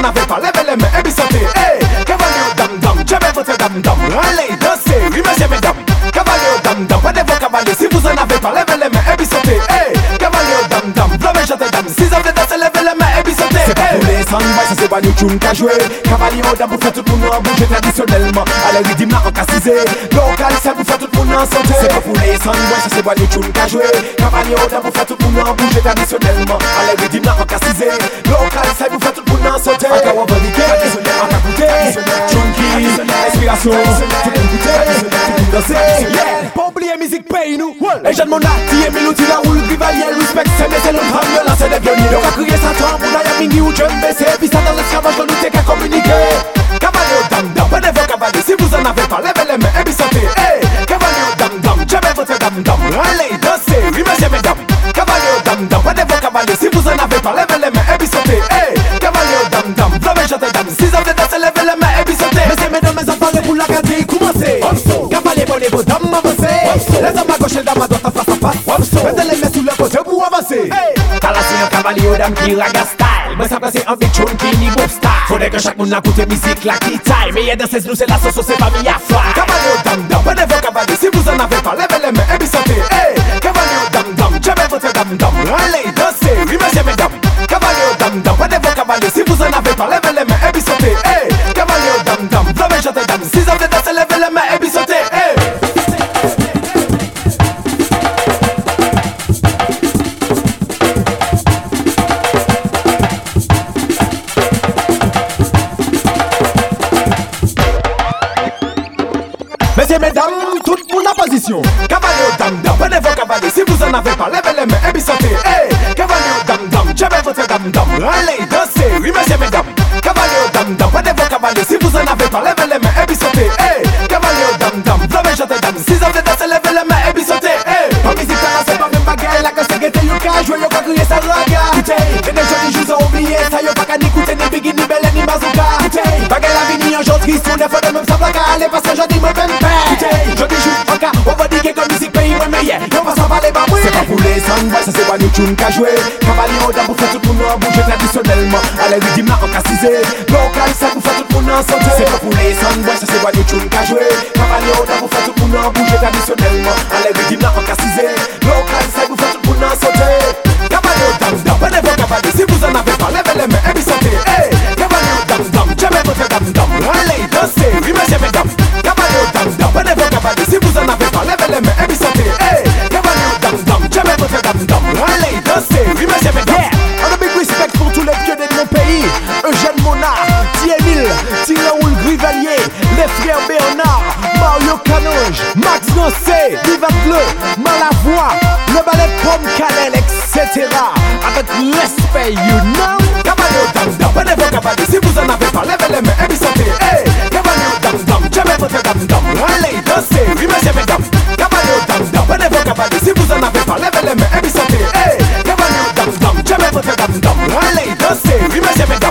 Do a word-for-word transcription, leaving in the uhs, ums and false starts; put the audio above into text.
en avez pas, levez les mains et puis sautez. Hey, cavalier au dam-dam, jamais votre dam-dam. Allez, dansez, oui messieurs, mesdames. Cavalier au dam-dam, prenez vos cavaliers. Si vous en avez pas, levez les mains et puis sautez. Hey, cavalier au dam-dam, v'là chantez dam. Si vous avez dansé, levez les mains et puis sautez. C'est pas pour les soundboys, ça c'est pas nous tune qu'à jouer. Cavalier au dam, vous faites tout le monde en bouger traditionnellement. Allez, rythme là, en cassisé. Local, ça vous fait tout le monde en sauter. C'est pas pour les soundboys, ça c'est pas nous tune qu'à jouer. Cavalier au dam, vous faites tout le monde en bouger traditionnellement. Allez, rythme là, en cassisé. Local, ça vous fait tout le monde en sauter. Encore un bon niqué, encore goûter. Chunky, inspiration, tout le monde goûter, tout le monde danser. Yeah, pas oublier musique paye nous. Les jeunes mon arti, Emile Outil, la roule, Rivalier, respect, c'est mais c'est le drame, là c'est des pionniers. On va crier ça toi, pour la yamini ou John B C. Puis ça dans l'esclavage, on nous t'es qu'à communiquer. Cavalier au dam-dam, prenez vos cavaliers. Si vous en avez pas, levez les mains et puis sautez. Hey, cavalier au dam-dam, jamais votre dam-dam. Allez, dansez, oui messieurs, mesdames. Cavalier au dam-dam, prenez vos cavaliers. Si vous en avez pas, levez les mains et puis sautez. Hey, cavalier au dam-dam, v'là chantez dam. Si vous avez dansé, levez les mains et puis sautez. Messieurs, mesdames, mes enfants, pour la garder, commencez. Cavalier, prenez vos dames, avancez. Les hommes à gauche et les dames à droite, face à face. Mettez les mains sous le côté pour avancer. T'as la signe, cavalier au dam qui raga style. Mais ça passe en big tune qui n'y bouge style. Faudrait que chaque monde écoute musique la qui taille. Mais y'a dans ces nous, c'est la sauce, c'est pas mis à fly. Cavalier au dam-dam, prenez vos cavaliers. Si vous en avez pas, levez les mains et puis sautez. Hey, cavalier au dam-dam, jamais votre dam-dam. Allez, dansez, oui messieurs, mesdames. Cavalier au dam-dam, prenez vos cavaliers. Si vous en avez pas, levez les mains et puis sautez. Hey, cavalier au dam-dam, v'là chantez dam. Si vous avez dansé, levez les mains et puis sautez. Hey. Messieurs, mesdames, tout le monde en position. Cavalier au dam-dam, prenez vos cavaliers. Si vous en avez pas, levez les mains et puis sautez. Hey, cavalier au dam-dam, jamais votre dam-dam. Allez, dansez, oui messieurs, mesdames. Cavalier au dam-dam, prenez vos cavaliers. Si vous en avez pas, levez les mains et puis sautez. Hey, cavalier au dam-dam, v'là chantez dam. Si vous avez dansé, levez les mains et puis sautez. Hey, pas musique là, c'est pas même bagaille. La que c'est guetté, y'a qu'à jouer, y'a qu'à crier ça raga. Écoutez, et des jolis jours ont oublié ça, y'a pas qu'à n'écouter ni biggie, ni belle, ni bazooka. Écoutez, bagaille la vie, ni un jour triste, on est fait de même sans placa. Allez, parce que j'en dis, moi, même père. Je dis joue en cas, on va dire que comme musique pays ouais mais yeah, y'en va s'en parler bah oui. C'est pas pour les soundboys, ça c'est pas nous tune qu'à jouer. Cavalier au dam, vous faites tout le monde en bouger traditionnellement. Allez, rythme là en cassisé. Local, ça vous fait tout le monde en sauter. C'est pas pour les soundboys, ça c'est pas nous tune qu'à jouer. Cavalier au dam, vous faites tout le monde en bouger traditionnellement. Allez, rythme là en cassisé. Local, ça vous fait tout le monde en sauter. Cavalier au dam-dam, prenez vos cavaliers. Si vous en avez pas, levez les mains et puis sautez. Hey, cavalier au dam-dam, jamais votre dam-dam. Allez, dansez, oui messieurs, mesdames. Cavalier au dam-dam, prenez vos cavaliers. Si vous en avez pas, levez les mains et puis sautez. Hey, cavalier au dam-dam, jamais votre dam-dam. Allez, dansez, oui messieurs, mesdames. Un big respect pour tous les pionniers de mon pays. Eugène Monard, T-Emile, T-Raoul Grivalier, les frères Bernard, Mario Canoge, Max Nossé, Vivat Bleu, Malavoie, le ballet Pomme Canel, et cetera. Avec respect, you know. Cavalier au dam-dam, prenez vos cavaliers. Si vous en avez pas, levez les mains et puis sautez. Hey, cavalier au dam-dam, jamais votre dam-dam. Allez, dansez, oui messieurs, mesdames. Cavalier au dam-dam, prenez vos cavaliers. Si vous en avez pas, levez les mains et puis sautez. Hey, cavalier au dam-dam, jamais votre dam-dam. Allez, dansez, oui messieurs, mesdames.